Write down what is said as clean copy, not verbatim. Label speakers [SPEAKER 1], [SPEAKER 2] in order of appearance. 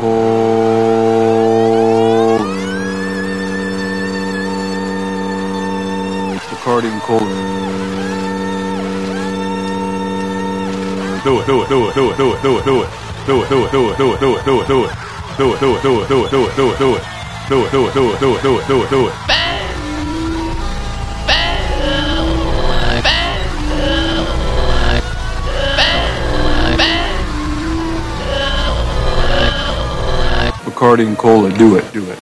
[SPEAKER 1] Cola. Bacardi and Cola.
[SPEAKER 2] Do it, do it, do it, do it, do it, do it, do it. Do it, do it, do it, do it, do it, do it, do it. Do it, do it, do it, do it, do it, do it, do it. Do it, do it, do it, do it, do it, do it, do it.
[SPEAKER 1] Bacardi and Cola, do it, do it.